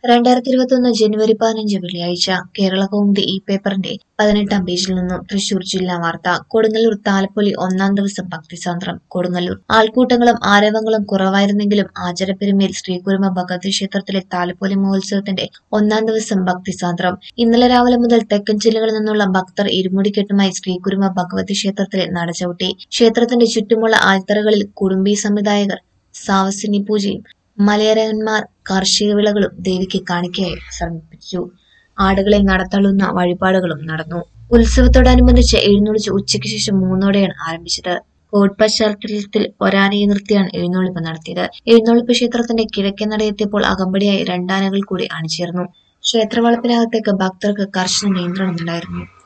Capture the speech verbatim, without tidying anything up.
രണ്ടായിരത്തി ഇരുപത്തിയൊന്ന് ജനുവരി പതിനഞ്ച് വെള്ളിയാഴ്ച കേരള കൗമുദി ഈ പേപ്പറിന്റെ പതിനെട്ടാം പേജിൽ നിന്നും തൃശൂർ ജില്ലാ വാർത്ത. കൊടുങ്ങല്ലൂർ താലപ്പൊലി ഒന്നാം ദിവസം ഭക്തിസാന്ദ്രം. കൊടുങ്ങല്ലൂർ ആൾക്കൂട്ടങ്ങളും ആരവങ്ങളും കുറവായിരുന്നെങ്കിലും ആചാരപ്പെരുമയിൽ ശ്രീകുരുമ ഭഗവതി ക്ഷേത്രത്തിലെ താലപ്പൊലി മഹോത്സവത്തിന്റെ ഒന്നാം ദിവസം ഭക്തിസാന്ദ്രം. ഇന്നലെ രാവിലെ മുതൽ തെക്കൻ ജില്ലകളിൽ നിന്നുള്ള ഭക്തർ ഇരുമുടിക്കെട്ടുമായി ശ്രീകുരുമ ഭഗവതി ക്ഷേത്രത്തിലെ നടചവിട്ടി. ക്ഷേത്രത്തിന്റെ ചുറ്റുമുള്ള ആൽത്തറകളിൽ കുടുംബി സംവിധായകർ സാവസിനി പൂജയും മലയരയന്മാർ കാർഷിക വിളകളും ദേവിക്ക് കാണിക്കയായി സമർപ്പിച്ചു. ആടുകളെ നടത്തള്ളുന്ന വഴിപാടുകളും നടന്നു. ഉത്സവത്തോടനുബന്ധിച്ച് എഴുന്നള്ളിച്ച് ഉച്ചയ്ക്ക് ശേഷം മൂന്നോടെയാണ് ആരംഭിച്ചത്. കോവിഡ് പശ്ചാത്തലത്തിൽ ഒരാനയെ നിർത്തിയാണ് എഴുന്നള്ളിപ്പ് നടത്തിയത്. എഴുന്നള്ളിപ്പ് ക്ഷേത്രത്തിന്റെ കിഴക്കേ നടയെത്തിയപ്പോൾ അകമ്പടിയായി രണ്ടാനകൾ കൂടി അണിചേർന്നു. ക്ഷേത്രവളപ്പിനകത്തേക്ക് ഭക്തർക്ക് കർശന നിയന്ത്രണമുണ്ടായിരുന്നു.